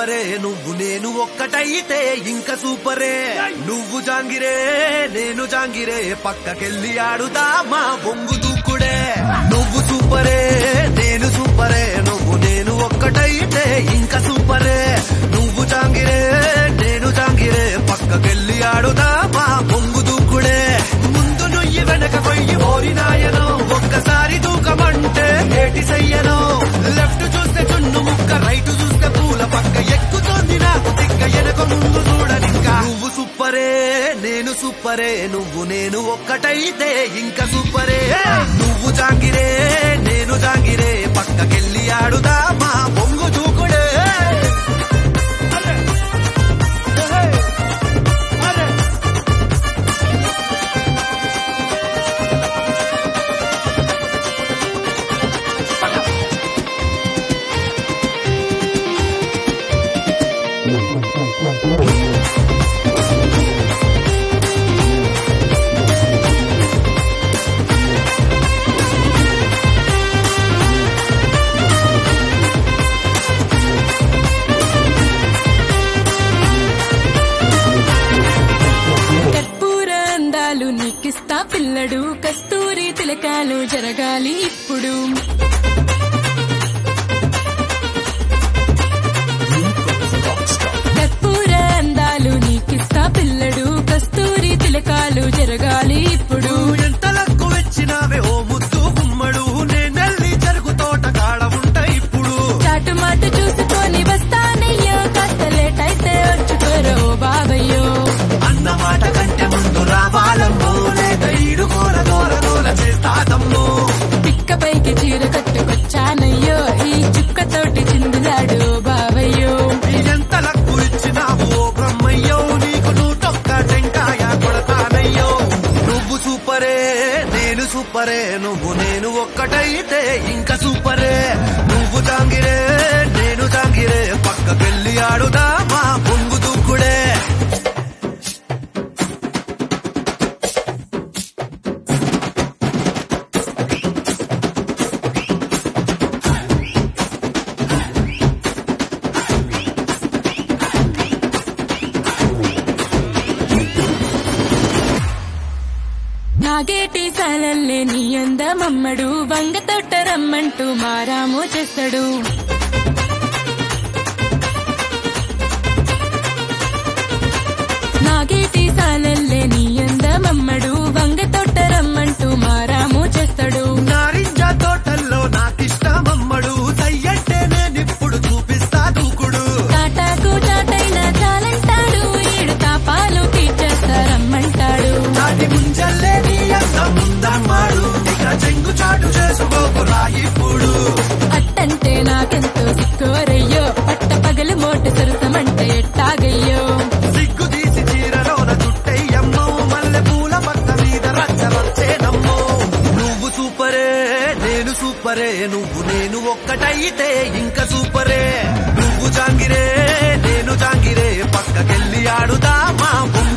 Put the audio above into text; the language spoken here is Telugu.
సూపరే నువ్వు నేను ఒక్కటైతే ఇంకా సూపరే నువ్వు జాంగిరే నేను జాంగిరే పక్కకెళ్ళి ఆడుదామా బొంగు దూకుడే నువ్వు సూపరే నేను సూపరే నువ్వు నేను ఒక్కటైతే ఇంకా సూపరే నువ్వు జాంగిరే నేను జాంగిరే పక్కకెళ్ళి ఆడుదామా బొంగు దూకుడే ముందు నుయ్యి వెనక పొయ్యి ఓరినాయనో ఒక్కసారి దూకమంటే ఏటి సయ్యనో లెఫ్ట్ చూస్తే చున్ను ముక్క రైట్ చూస్తే పూల పక్క ఎక్కుతోంది నాకు తిక్క వెనక ముందు చూడనింకా నువ్వు సూపరే నేను సూపరే నువ్వు నేను ఒక్కటైతే ఇంకా సూపరే నువ్వు జాంగిరే నేను జాంగిరే పక్కకెళ్ళి ఆడుదామా బొంగు దూకుడే నీకిస్తా పిల్లడు కస్తూరి తిలకాలు జరగాలి ఇప్పుడు కర్పూర అందాలు నీకిస్తా పిల్లడు కస్తూరి తిలకాలు జరగాలి ఇప్పుడు ఎంతలకు వచ్చినావే ఓ ముద్దు గుమ్మడు నేనెళ్ళి చెరుకు తోట కాడ ఉంటా ఇప్పుడు చాటు మాట చూసుకొని వస్తానయ్యో కాస్త లేట్ అయితే వచ్చుకోరో బాబయ్యో అన్నమాట కంటే ముందు రావాలమ్మో లేక ఈడుకోర దూర దూర చేస్తాదమ్మో పిక్కపైకి చీర కట్టుకొచ్చానయ్యో ఈ చుక్కతోటి చిందులాడు బాబయ్యో ఎంతలకు ఇచ్చినావు ఓ బ్రహ్మయ్యో నీకు నూటొక్క టెంకాయ కొడతానయ్యో నువ్వు సూపరే నేను సూపరే నువ్వు నేను ఒక్కటైతే ఇంకా సూపరే నువ్వు జాంగిరే నేను జాంగిరే పక్కకెళ్ళి ఆడుదామా బొంగు దూకుడే నాగేటి సాలల్లే నీ అందమమ్మడు వంగ తొట్ట రమ్మంటూ మారామో చేస్తాడు నాగేటి సాలల్లే నీ అందమమ్మడు వంగ తొట్ట రమ్మంటూ మారామో చేస్తాడు నారింజ తోటల్లో నాకిష్టమమ్మడు సయ్యంటే నేనిప్పుడు చూపిస్తా దూకుడు తాటాకు చాటైనా చాలంటాడు ఏడు తాపాలు తీర్చేస్తారమ్మంటాడు నాటి ముంజల్లే నీ అంత ముందమ్మాడు ఇక చెంగు చాటు చేసుకోకురా ఇప్పుడు అట్టంటే నాకెంతో సిక్కోరయ్యో పట్ట పగలు మోటు సరసమంటే ఎట్టాగయ్యో సిగ్గు తీసి చీరలోన చుట్టయ్యమ్మో మల్లె పూల పక్క మీద రచ్చరచ్చేనమ్మో నువ్వు సూపరే నేను సూపరే నువ్వు నేను ఒక్కటైతే ఇంకా సూపరే నువ్వు జాంగిరే నేను జాంగిరే పక్కకెళ్ళి ఆడుదామా